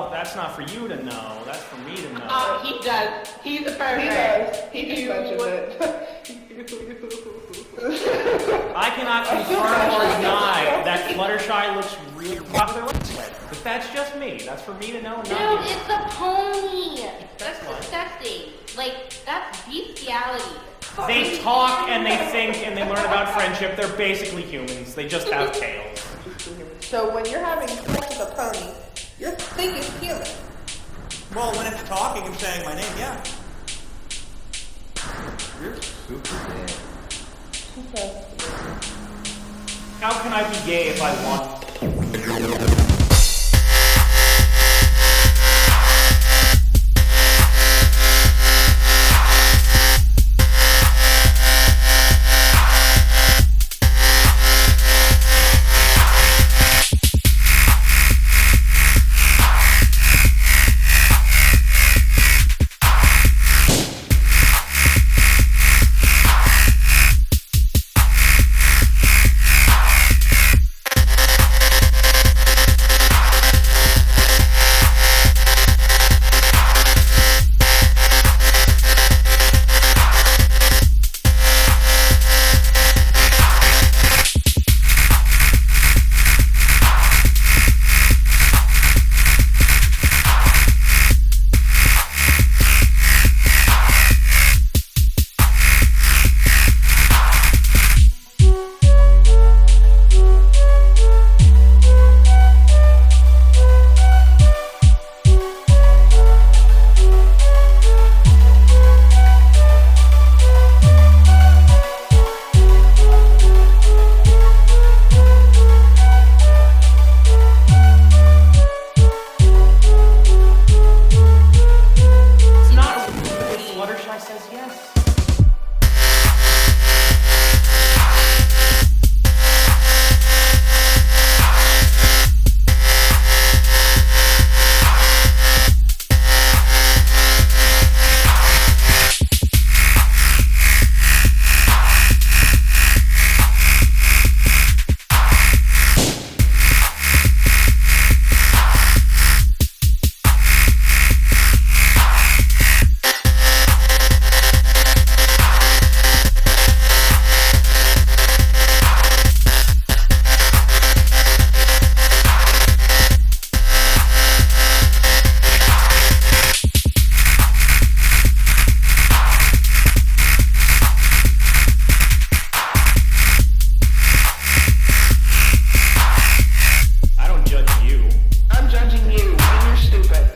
Well, that's not for you to know. That's for me to know. He does. He's a perfect. He does. He just mentioned it. I cannot confirm or deny that Fluttershy looks really popular. But that's just me. That's for me to know. Dude, Not you. it's a pony. That's fine. disgusting. Like, that's bestiality. They talk and they think and they learn about friendship. They're basically humans. They just have tails. So when you're having sex with a pony, you're thinking human. Well, when it's talking and saying my name, yeah. You're super gay. How can I be gay if I want? Fluttershy says yes. I'm judging you, and you're stupid.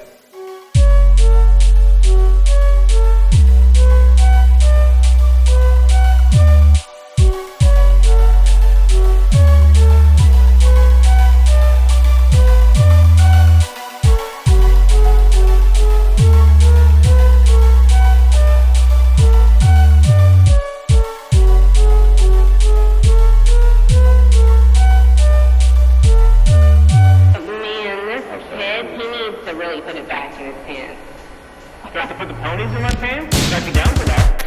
To really put it back in his pants. Do I have to put the ponies in my pants? I'd be down for that.